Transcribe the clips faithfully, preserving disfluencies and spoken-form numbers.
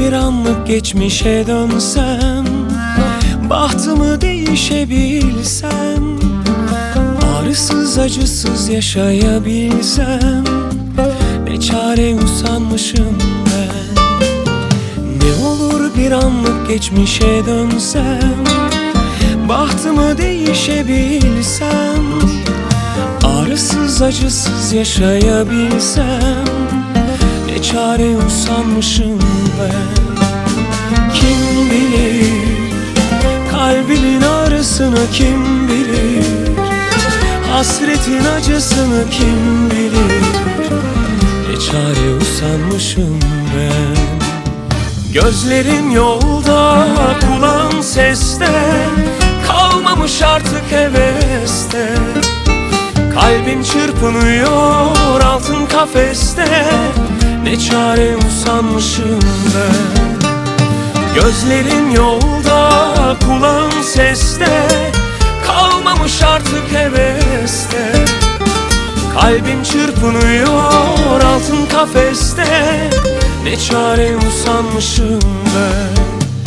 bir anlık geçmişe dönsem, bahtımı değişebilsem, ağrısız acısız yaşayabilsem, ne çare usanmışım ben. Ne olur bir anlık geçmişe dönsem, bahtımı değişebilsem, ağrısız acısız yaşayabilsem, ne çare usanmışım ben. Kim bilir kalbimin ağrısını, kim bilir hasretin acısını, kim bilir ne çare usanmışım ben. Gözlerim yolda, kulağım seste, kalmamış artık heveste. Kalbim çırpınıyor altın kafeste, ne çare usanmışım ben. Gözlerim yolda, kulağım seste, kalmamış artık heveste. Kalbim çırpınıyor altın kafeste, ne çare usanmışım ben.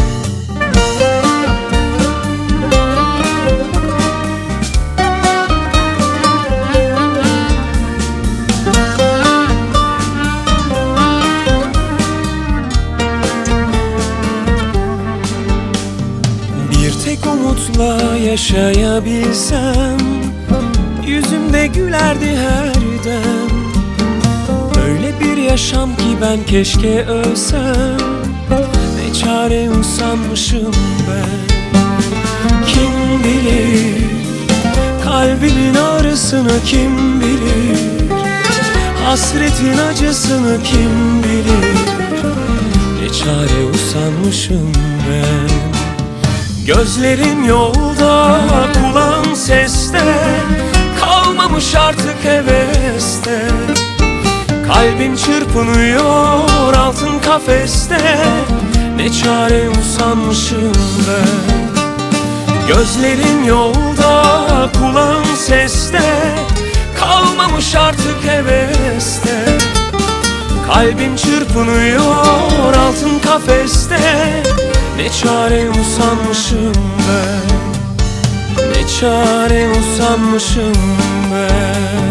Tek umutla yaşayabilsem, yüzümde gülerdi her dem. Öyle bir yaşam ki ben keşke ölsem, ne çare usanmışım ben. Kim bilir kalbimin ağrısını, kim bilir hasretin acısını, kim bilir ne çare usanmışım ben. Gözlerim yolda, kulağım seste, kalmamış artık heveste. Kalbim çırpınıyor altın kafeste, ne çare usanmışım ben. Gözlerim yolda, kulağım seste, kalmamış artık heveste. Kalbim çırpınıyor altın kafeste, ne çare usanmışım ben. Ne çare usanmışım ben.